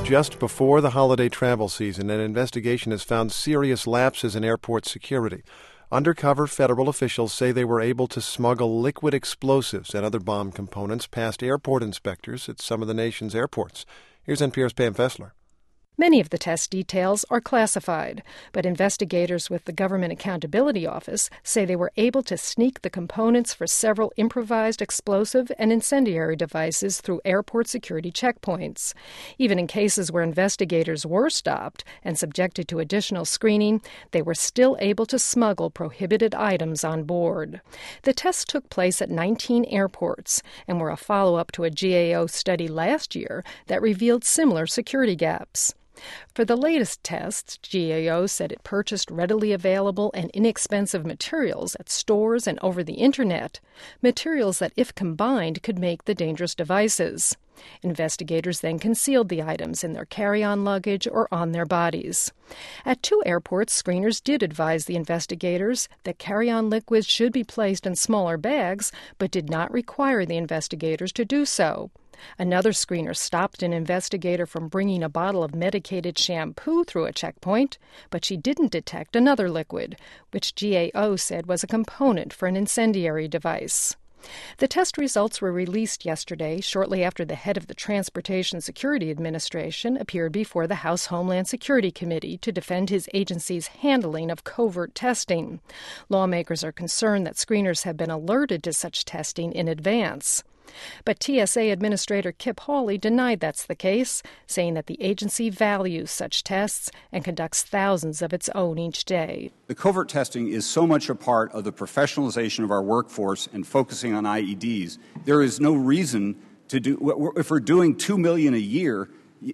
Just before the holiday travel season, an investigation has found serious lapses in airport security. Undercover federal officials say they were able to smuggle liquid explosives and other bomb components past airport inspectors at some of the nation's airports. Here's NPR's Pam Fessler. Many of the test details are classified, but investigators with the Government Accountability Office say they were able to sneak the components for several improvised explosive and incendiary devices through airport security checkpoints. Even in cases where investigators were stopped and subjected to additional screening, they were still able to smuggle prohibited items on board. The tests took place at 19 airports and were a follow-up to a GAO study last year that revealed similar security gaps. For the latest tests, GAO said it purchased readily available and inexpensive materials at stores and over the Internet, materials that, if combined, could make the dangerous devices. Investigators then concealed the items in their carry-on luggage or on their bodies. At 2 airports, screeners did advise the investigators that carry-on liquids should be placed in smaller bags, but did not require the investigators to do so. Another screener stopped an investigator from bringing a bottle of medicated shampoo through a checkpoint, but she didn't detect another liquid, which GAO said was a component for an incendiary device. The test results were released yesterday, shortly after the head of the Transportation Security Administration appeared before the House Homeland Security Committee to defend his agency's handling of covert testing. Lawmakers are concerned that screeners have been alerted to such testing in advance. But TSA Administrator Kip Hawley denied that's the case, saying that the agency values such tests and conducts thousands of its own each day. The covert testing is so much a part of the professionalization of our workforce and focusing on IEDs. There is no reason to do, if we're doing $2 million a year,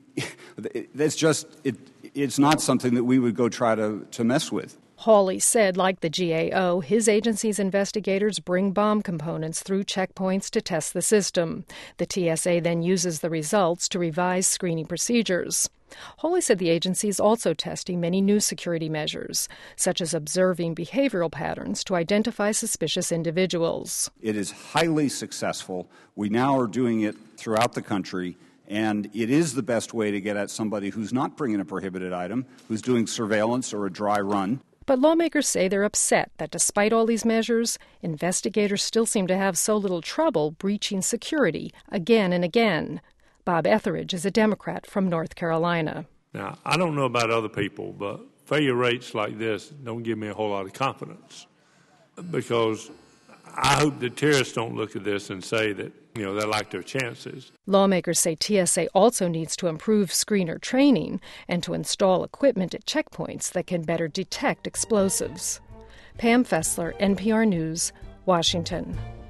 that's just, it's not something that we would go try to mess with. Hawley said, like the GAO, his agency's investigators bring bomb components through checkpoints to test the system. The TSA then uses the results to revise screening procedures. Hawley said the agency is also testing many new security measures, such as observing behavioral patterns to identify suspicious individuals. It is highly successful. We now are doing it throughout the country. And it is the best way to get at somebody who's not bringing a prohibited item, who's doing surveillance or a dry run. But lawmakers say they're upset that despite all these measures, investigators still seem to have so little trouble breaching security again and again. Bob Etheridge is a Democrat from North Carolina. Now, I don't know about other people, but failure rates like this don't give me a whole lot of confidence, because I hope the terrorists don't look at this and say that, they like their chances. Lawmakers say TSA also needs to improve screener training and to install equipment at checkpoints that can better detect explosives. Pam Fessler, NPR News, Washington.